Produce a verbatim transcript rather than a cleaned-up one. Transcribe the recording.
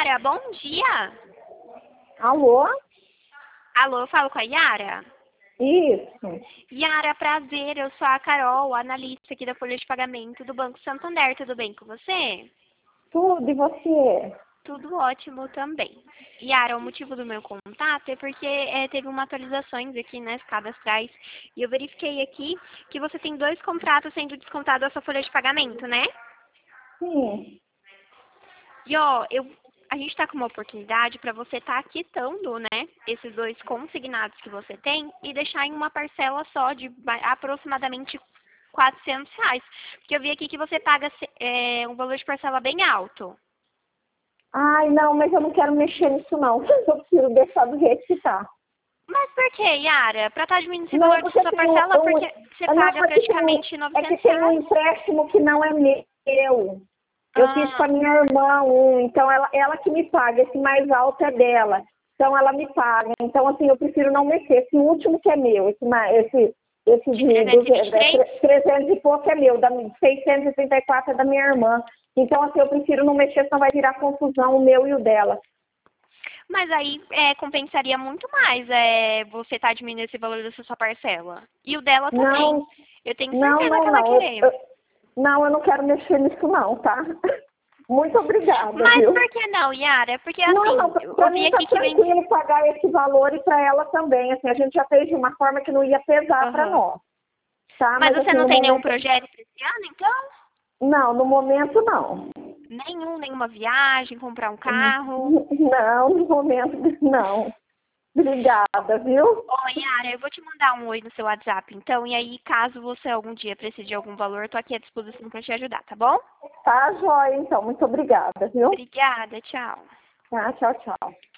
Yara, bom dia. Alô? Alô, eu falo com a Yara? Isso. Yara, prazer, eu sou a Carol, analista aqui da folha de pagamento do Banco Santander, tudo bem com você? Tudo, e você? Tudo ótimo também. Yara, o motivo do meu contato é porque é, teve uma atualizações aqui nas cadastrais e eu verifiquei aqui que você tem dois contratos sendo descontados da sua folha de pagamento, né? Sim. E ó, eu, a gente está com uma oportunidade para você estar tá quitando, né, esses dois consignados que você tem e deixar em uma parcela só de ba- aproximadamente quatrocentos reais. Porque eu vi aqui que você paga é, um valor de parcela bem alto. Ai, não, mas eu não quero mexer nisso, não. Eu preciso deixar do jeito que tá. Mas por que, Yara? Para estar diminuindo esse Não, valor da porque sua tem um, parcela, um- porque você não, paga é que tem, um- praticamente é que novecentos tem um reais. empréstimo que não é meu. Eu fiz com a Ah, minha irmã um, então ela, ela que me paga, esse mais alto é dela. Então ela me paga. Então, assim, eu prefiro não mexer. Esse último que é meu, esse, ma- esse, esse de de, trezentos do, e vinte e três? é, trezentos e pouco é meu, da seiscentos e trinta e quatro é da minha irmã. Então, assim, eu prefiro não mexer, senão vai virar confusão o meu e o dela. Mas aí é, compensaria muito mais é, você estar diminuindo esse valor da sua parcela. E o dela também. Não, Eu tenho não, certeza não, que ela vai não. Eu, querer. eu- não, eu não quero mexer nisso não, tá? Muito obrigada, Mas viu? por que não, Yara? Porque Não, assim, não, eu para eu vi mim tá aqui que vem. tranquilo pagar esse valor e para ela também. Assim, a gente já fez de uma forma que não ia pesar para Aham. nós, tá? Mas Mas você assim, não no tem nenhum momento, projeto pra esse ano, então? não, no momento não. Nenhum, nenhuma viagem, comprar um carro. Não, no momento não. Obrigada, viu? Ó, Yara, eu vou te mandar um oi no seu WhatsApp, então, e aí, caso você algum dia precise de algum valor, eu tô aqui à disposição pra te ajudar, tá bom? Tá, joia, então. Muito obrigada, viu? Obrigada, tchau. Tá, tchau, tchau.